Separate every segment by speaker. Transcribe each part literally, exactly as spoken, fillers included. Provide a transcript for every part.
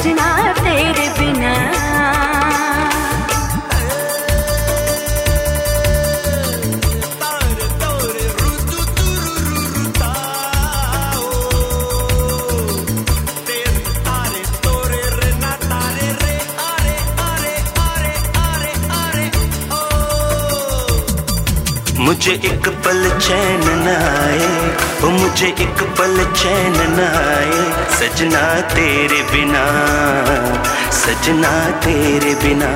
Speaker 1: सजना तेरे बिना।
Speaker 2: मुझे एक पल चैन न आए, ओ मुझे एक पल चैन न आए, सजना तेरे बिना, सजना तेरे बिना।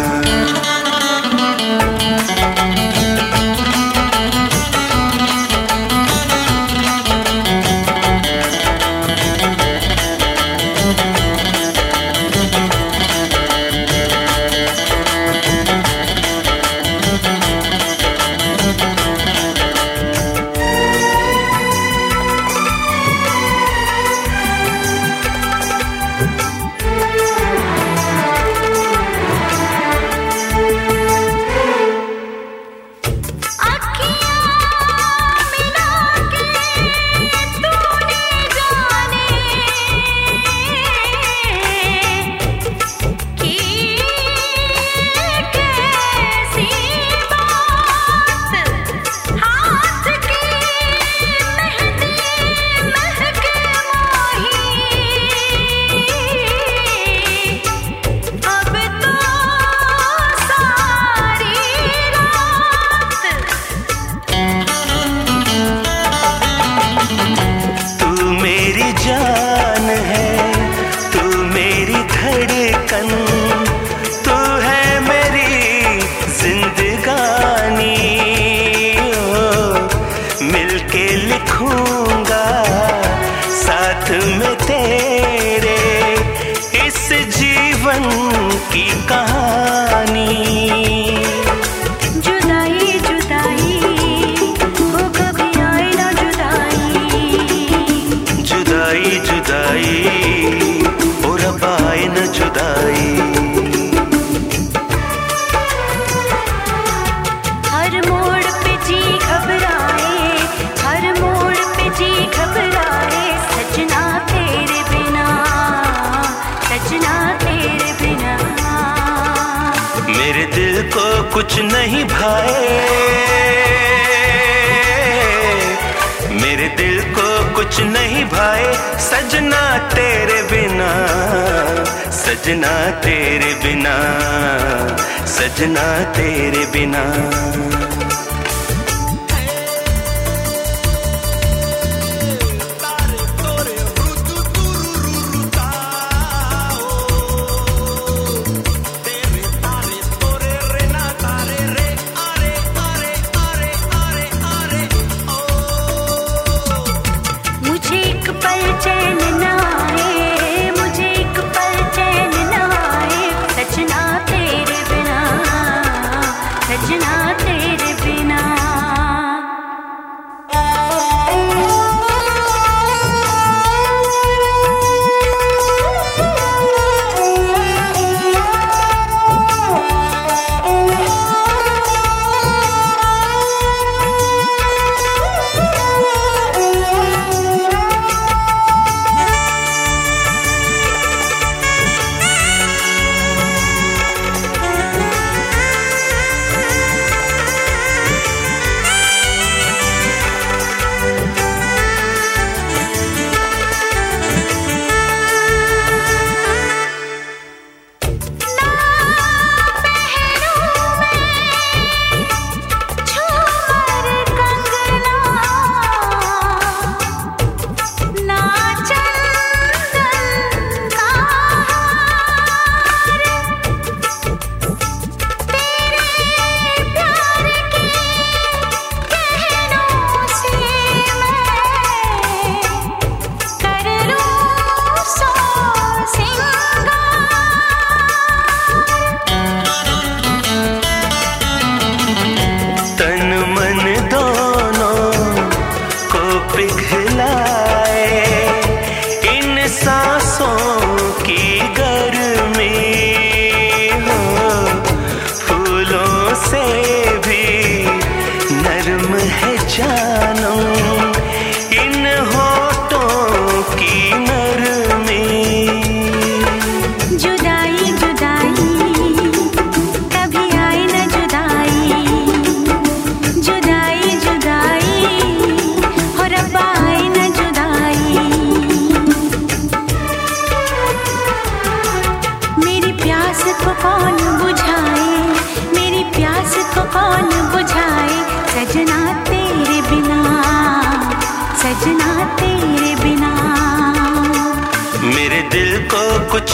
Speaker 2: लिखूंगा साथ में तेरे इस जीवन की कहानी।
Speaker 1: जुदाई जुदाई वो कभी आए ना जुदाई,
Speaker 2: जुदाई जुदाई और अब आए ना जुदाई।
Speaker 1: हर मोड़ पे जी घबराए, हर मोड़ पे जी घबराए, सजना तेरे बिना, सजना तेरे बिना।
Speaker 2: मेरे दिल को कुछ नहीं भाए, मेरे दिल को कुछ नहीं भाए, सजना तेरे बिना, सजना तेरे बिना, सजना तेरे बिना।
Speaker 1: मुझे एक पल चैन न आए, मुझे एक पल चैन न आए, सजना तेरे बिना, सजना तेरे बिना।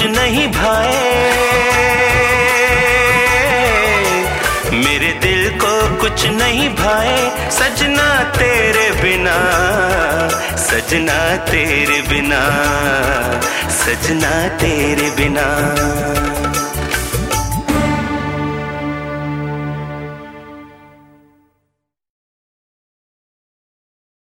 Speaker 2: कुछ नहीं भाए, मेरे दिल को कुछ नहीं भाए सजना तेरे बिना, सजना तेरे बिना, सजना तेरे बिना।